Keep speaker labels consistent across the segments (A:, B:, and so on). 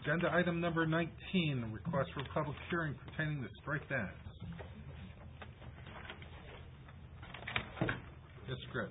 A: Agenda item number 19, request for public hearing pertaining to striped bass. Yes, Chris.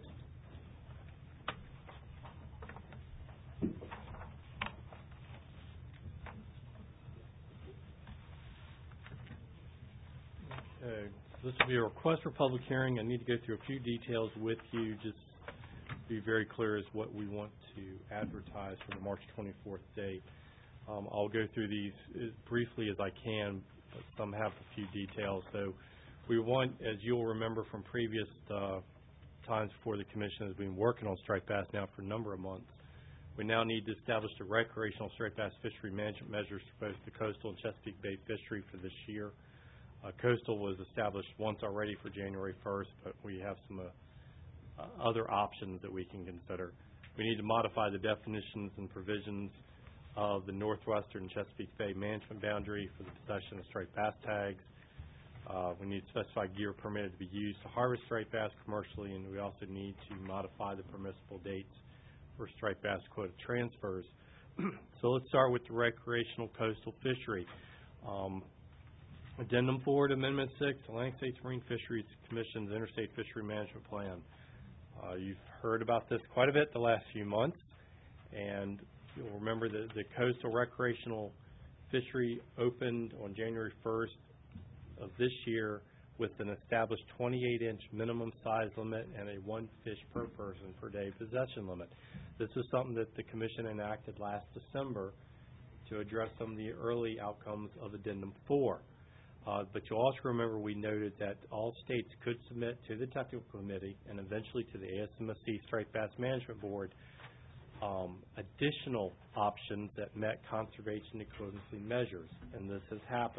B: Okay, this will be a request for public hearing. I need to go through a few details with you, just be very clear as what we want to advertise for the March 24th date. I'll go through these as briefly as I can, but some have a few details. So we want, as you'll remember from previous times before the Commission has been working on striped bass now for a number of months, we now need to establish the recreational striped bass fishery management measures for both the coastal and Chesapeake Bay fishery for this year. Coastal was established once already for January 1st, but we have some other options that we can consider. We need to modify the definitions and provisions of the northwestern Chesapeake Bay management boundary for the possession of striped bass tags. We need to specify gear permitted to be used to harvest striped bass commercially, and we also need to modify the permissible dates for striped bass quota transfers. So let's start with the recreational coastal fishery. Addendum 4 to Amendment 6, Atlantic States Marine Fisheries Commission's Interstate Fishery Management Plan. You've heard about this quite a bit the last few months, and you'll remember that the coastal recreational fishery opened on January 1st of this year with an established 28-inch minimum size limit and a 1 fish per person per day possession limit. This is something that the Commission enacted last December to address some of the early outcomes of Addendum 4. But you'll also remember we noted that all states could submit to the Technical Committee and eventually to the ASMSC Striped Bass Management Board additional options that met conservation equivalency measures, and this has happened.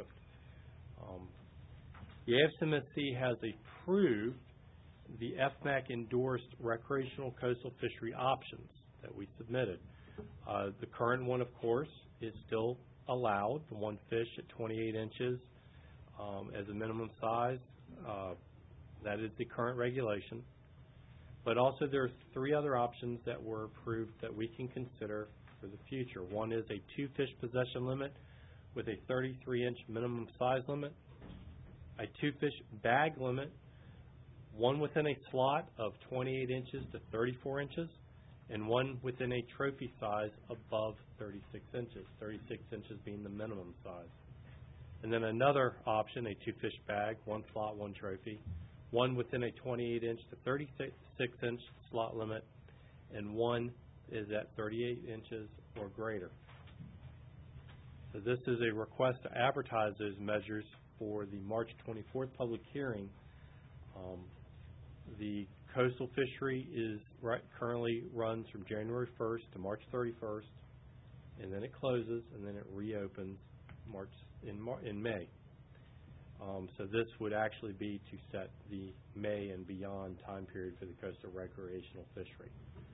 B: The ASMSC has approved the FMAC endorsed recreational coastal fishery options that we submitted. The current one, of course, is still allowed, the 1 fish at 28 inches as a minimum size. That is the current regulation. But also there are 3 other options that were approved that we can consider for the future. One is a 2 fish possession limit with a 33-inch minimum size limit, a 2 fish bag limit, one within a slot of 28 inches to 34 inches, and one within a trophy size above 36 inches, 36 inches being the minimum size. And then another option, a 2 fish bag, 1 slot, 1 trophy, one within a 28-inch to 36-inch slot limit, and one is at 38 inches or greater. So this is a request to advertise those measures for the March 24th public hearing. The coastal fishery is currently runs from January 1st to March 31st, and then it closes, and then it reopens in May. So this would actually be to set the May and beyond time period for the coastal recreational fishery.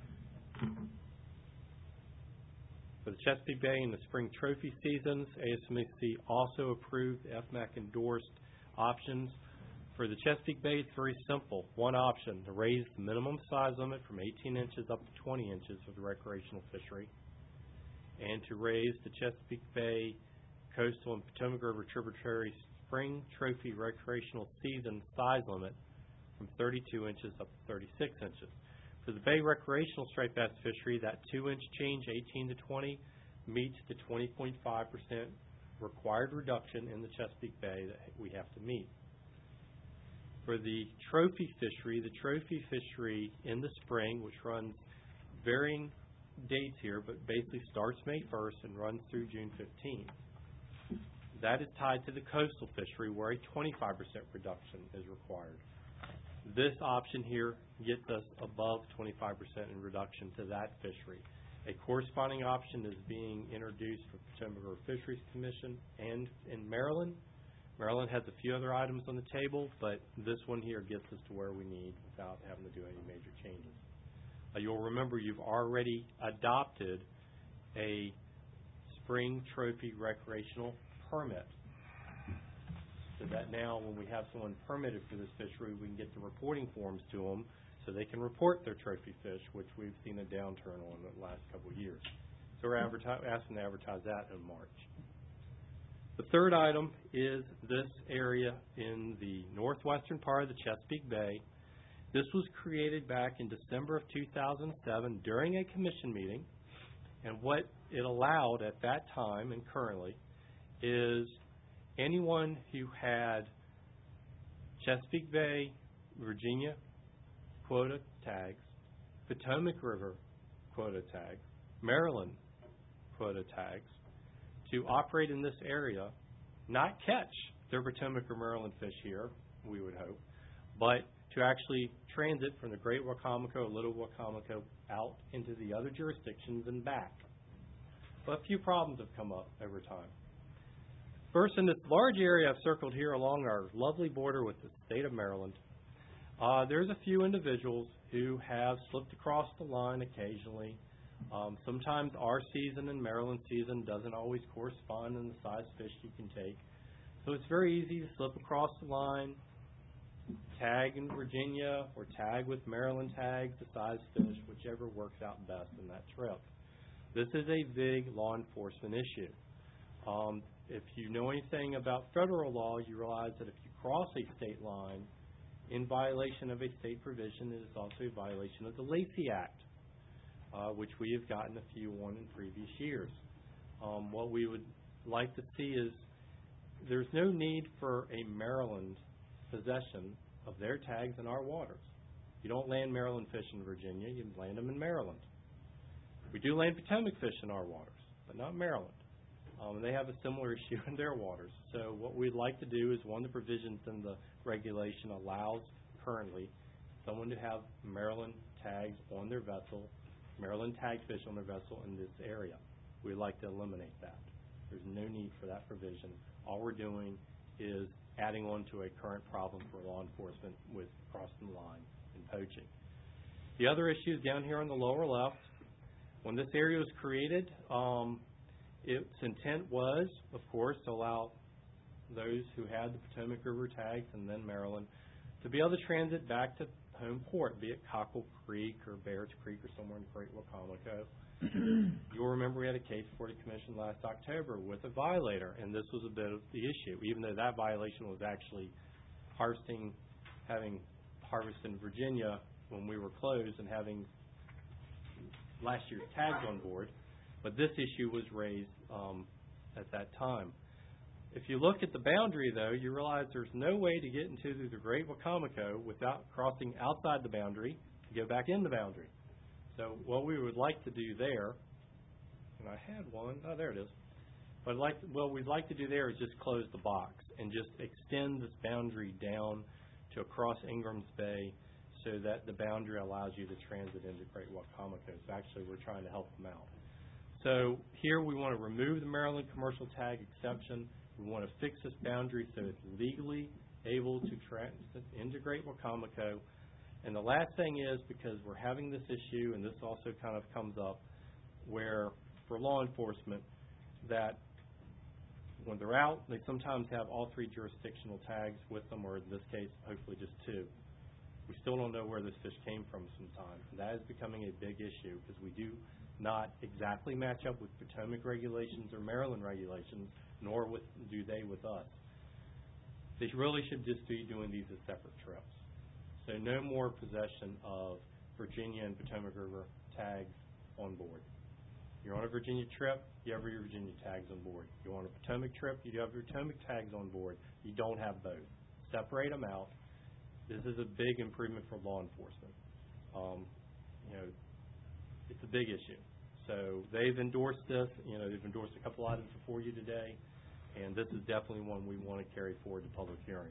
B: For the Chesapeake Bay and the spring trophy seasons, ASMSC also approved FMAC endorsed options. For the Chesapeake Bay, it's very simple. One option, to raise the minimum size limit from 18 inches up to 20 inches for the recreational fishery, and to raise the Chesapeake Bay coastal and Potomac River tributary spring trophy recreational season size limit from 32 inches up to 36 inches. For the Bay recreational striped bass fishery, that 2-inch change, 18 to 20, meets the 20.5% required reduction in the Chesapeake Bay that we have to meet. For the trophy fishery in the spring, which runs varying dates here, but basically starts May 1st and runs through June 15th. That is tied to the coastal fishery where a 25% reduction is required. This option here gets us above 25% in reduction to that fishery. A corresponding option is being introduced for Potomac River Fisheries Commission and in Maryland. Maryland has a few other items on the table, but this one here gets us to where we need without having to do any major changes. You'll remember you've already adopted a spring trophy recreational permit. So that now when we have someone permitted for this fishery, we can get the reporting forms to them so they can report their trophy fish, which we've seen a downturn on the last couple of years. So we're asking to advertise that in March. The third item is this area in the northwestern part of the Chesapeake Bay. This was created back in December of 2007 during a commission meeting, and what it allowed at that time and currently is anyone who had Chesapeake Bay, Virginia quota tags, Potomac River quota tags, Maryland quota tags, to operate in this area, not catch their Potomac or Maryland fish here, we would hope, but to actually transit from the Great Wacomico, Little Wacomico out into the other jurisdictions and back. But a few problems have come up over time. First, in this large area I've circled here along our lovely border with the state of Maryland, there's a few individuals who have slipped across the line occasionally. Sometimes our season and Maryland season doesn't always correspond in the size fish you can take. So it's very easy to slip across the line, tag in Virginia or tag with Maryland tags, the size fish, whichever works out best in that trip. This is a big law enforcement issue. If you know anything about federal law, you realize that if you cross a state line in violation of a state provision, it is also a violation of the Lacey Act, which we have gotten a few on in previous years. What we would like to see is there's no need for a Maryland possession of their tags in our waters. You don't land Maryland fish in Virginia, you land them in Maryland. We do land Potomac fish in our waters, but not Maryland. They have a similar issue in their waters. So what we'd like to do is one of the provisions in the regulation allows currently someone to have Maryland tags on their vessel, Maryland tag fish on their vessel in this area. We'd like to eliminate that. There's no need for that provision. All we're doing is adding on to a current problem for law enforcement with crossing the line and poaching. The other issue is down here on the lower left. When this area was created, its intent was, of course, to allow those who had the Potomac River tags and then Maryland to be able to transit back to home port, be it Cockle Creek or Barrett's Creek or somewhere in Great Wacomico. You'll remember we had a case before the commission last October with a violator, and this was a bit of the issue, even though that violation was actually having harvest in Virginia when we were closed and having last year's tags on board. But this issue was raised at that time. If you look at the boundary, though, you realize there's no way to get into the Great Wacomico without crossing outside the boundary to go back in the boundary. So what we would like to do there, and I had one, oh, there it is. But what we'd like to do there is just close the box and just extend this boundary down to across Ingram's Bay so that the boundary allows you to transit into Great Wacomico. So actually, we're trying to help them out. So here we want to remove the Maryland commercial tag exception. We want to fix this boundary so it's legally able to transit into Great Wacomico. And the last thing is, because we're having this issue, and this also kind of comes up, where for law enforcement, that when they're out, they sometimes have all three jurisdictional tags with them, or in this case, hopefully just two. We still don't know where this fish came from sometimes. And that is becoming a big issue because we do not exactly match up with Potomac regulations or Maryland regulations, nor do they with us. They really should just be doing these as separate trips. So no more possession of Virginia and Potomac River tags on board. You're on a Virginia trip, you have your Virginia tags on board. You're on a Potomac trip, you have your Potomac tags on board. You don't have both. Separate them out. This is a big improvement for law enforcement. It's a big issue. So they've endorsed this. They've endorsed a couple items before you today, and this is definitely one we want to carry forward to public hearing.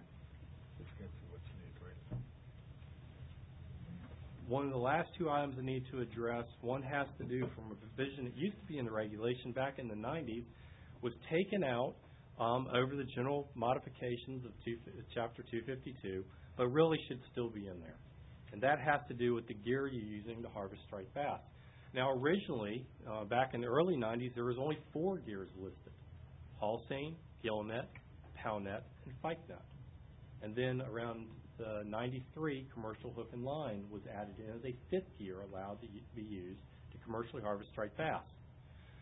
B: One of the last two items I need to address, one has to do from a provision that used to be in the regulation back in the 90s, was taken out over the general modifications of Chapter 252, but really should still be in there. And that has to do with the gear you're using to harvest striped bass. Now, originally, back in the early 90s, there was only 4 gears listed: haul seine, gill net, pound net, and pike net. And then around 93, commercial hook and line was added in as a 5th gear allowed to be used to commercially harvest striped bass.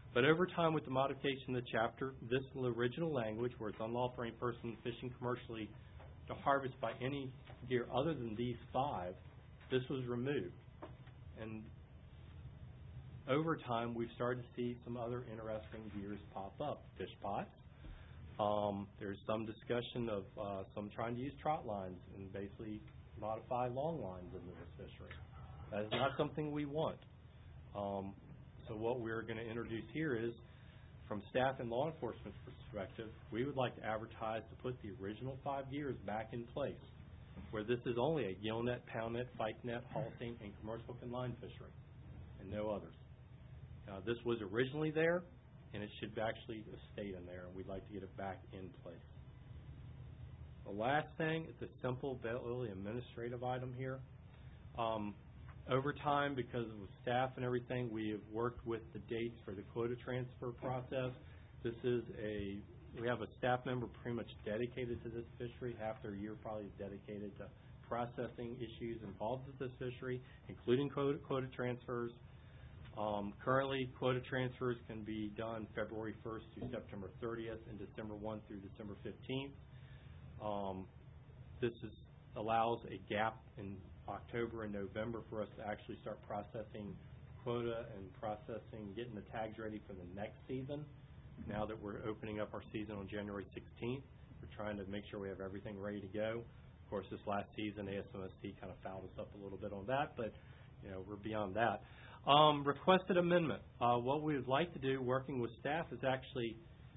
B: But over time, with the modification of the chapter, this original language, where it's unlawful for any person fishing commercially to harvest by any gear other than these 5, this was removed. And over time, we've started to see some other interesting gears pop up. Fish pots. There's some discussion of some trying to use trot lines and basically modify long lines into this fishery. That is not something we want. So what we're going to introduce here is, from staff and law enforcement perspective, we would like to advertise to put the original 5 gears back in place, where this is only a gill net, pound net, pike net, halting, and commercial confined fishery, and no others. This was originally there, and it should actually stay in there, and we'd like to get it back in place. The last thing, it's a simple, barely administrative item here. Over time, because of staff and everything, we have worked with the dates for the quota transfer process. We have a staff member pretty much dedicated to this fishery. Half their year probably is dedicated to processing issues involved with this fishery, including quota transfers. Currently, quota transfers can be done February 1st through September 30th and December 1 through December 15th. This allows a gap in October and November for us to actually start processing quota and getting the tags ready for the next season. Now that we're opening up our season on January 16th, we're trying to make sure we have everything ready to go. Of course, this last season, ASMST kind of fouled us up a little bit on that, but we're beyond that. Requested amendment. What we would like to do, working with staff, is actually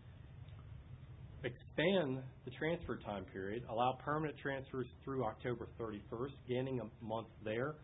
B: expand the transfer time period, allow permanent transfers through October 31st, gaining a month there.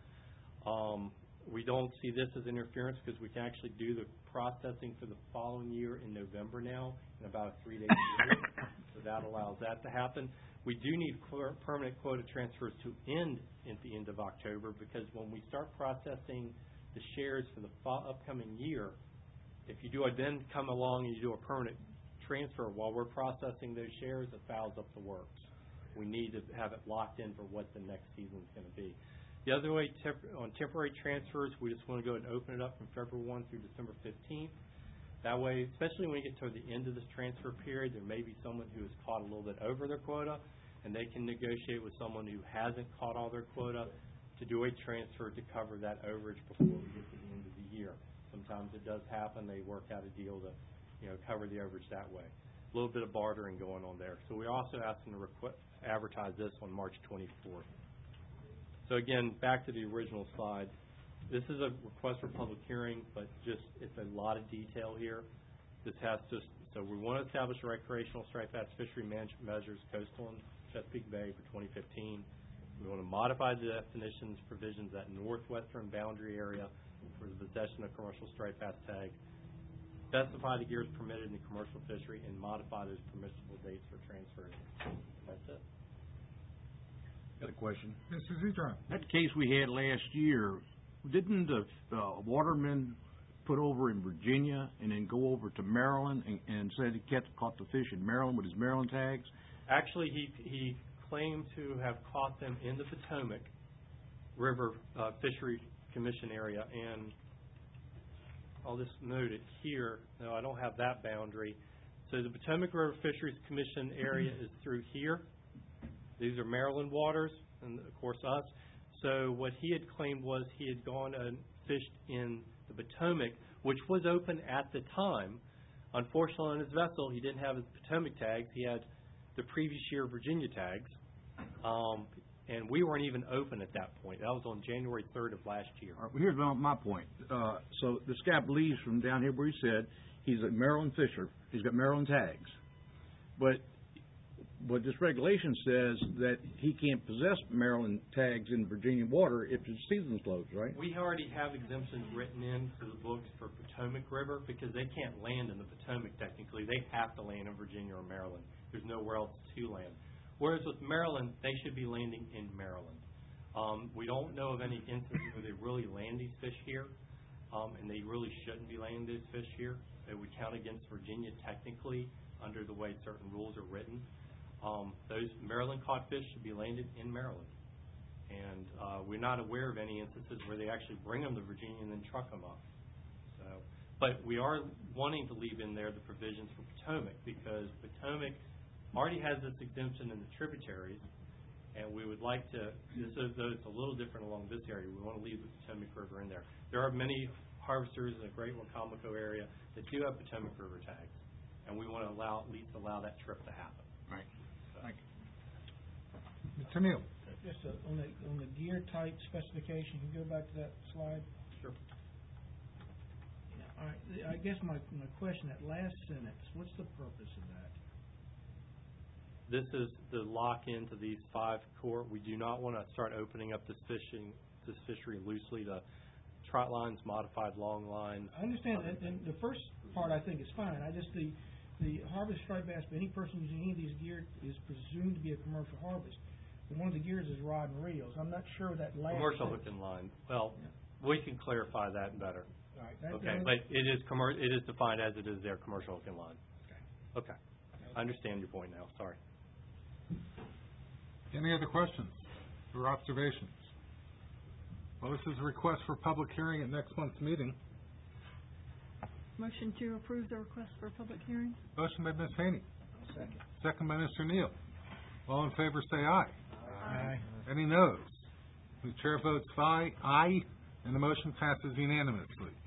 B: We don't see this as interference because we can actually do the processing for the following year in November now, in about a 3-day period. So that allows that to happen. We do need permanent quota transfers to end at the end of October, because when we start processing the shares for the upcoming year, if you do then come along and you do a permanent transfer while we're processing those shares, it fouls up the works. We need to have it locked in for what the next season is going to be. The other way, on temporary transfers, we just want to go ahead and open it up from February 1 through December 15th. That way, especially when we get toward the end of this transfer period, there may be someone who has caught a little bit over their quota, and they can negotiate with someone who hasn't caught all their quota to do a transfer to cover that overage before we get to the end of the year. Sometimes it does happen. They work out a deal to cover the overage that way. A little bit of bartering going on there. So we're also asking to advertise this on March 24th. So again, back to the original slide. This is a request for public hearing, but it's a lot of detail here. So we want to establish recreational striped bass fishery management measures coastal and Chesapeake Bay for 2015. We want to modify the definitions provisions at northwestern boundary area for the possession of commercial striped bass tags, specify the gears permitted in the commercial fishery, and modify those permissible dates for transfers. That's it.
C: Got a question.
A: Mr. Zedron.
C: That case we had last year, didn't the waterman put over in Virginia and then go over to Maryland and said he caught the fish in Maryland with his Maryland tags?
B: Actually, he claimed to have caught them in the Potomac River Fishery Commission area, and I'll just note it here. No, I don't have that boundary. So the Potomac River Fisheries Commission area is through here. These are Maryland waters, and of course us. So what he had claimed was he had gone and fished in the Potomac, which was open at the time. Unfortunately, on his vessel, he didn't have his Potomac tags. He had the previous year Virginia tags, and we weren't even open at that point. That was on January 3rd of last year.
C: All right, well, here's my point. So this guy believes from down here where he said he's a Maryland fisher. He's got Maryland tags. But this regulation says that he can't possess Maryland tags in Virginia water if the season's closed, right?
B: We already have exemptions written into the books for Potomac River because they can't land in the Potomac technically. They have to land in Virginia or Maryland. There's nowhere else to land. Whereas with Maryland, they should be landing in Maryland. We don't know of any instances where they really land these fish here, and they really shouldn't be landing these fish here. It would count against Virginia technically under the way certain rules are written. Those Maryland caught fish should be landed in Maryland. And we're not aware of any instances where they actually bring them to Virginia and then truck them up. So But we are wanting to leave in there the provisions for Potomac, because Potomac already has this exemption in the tributaries, and we would like to, though it's a little different along this area, we want to leave the Potomac River in there. There are many harvesters in the Great Wacomico area that do have Potomac River tags, and we want to at least allow that trip to happen.
C: Right. Thank you.
A: Mr. Neal?
D: Just on the gear type specification, can you go back to that slide?
B: Sure.
D: All right, I guess my question, that last sentence, what's the purpose of that?
B: This is the lock into these 5 core. We do not want to start opening up this fishery loosely to trot lines, modified long lines.
D: I understand, and the first part I think is fine. The harvest striped bass, but any person using any of these gear is presumed to be a commercial harvest. And one of the gears is rod and reels. I'm not sure that last
B: Commercial
D: sentence-
B: hook and line. Well, we can clarify that better.
D: All right,
B: Okay, but it is defined as it is there, commercial hook and line. Okay. I understand your point now, sorry.
A: Any other questions or observations? Well, this is a request for public hearing at next month's meeting.
E: Motion to approve the request for a public hearing?
A: Motion by Ms. Haney,
D: Second.
A: second by Mr. Neal. All in favor, say aye.
D: Aye.
A: Any noes? The chair votes aye, and the motion passes unanimously.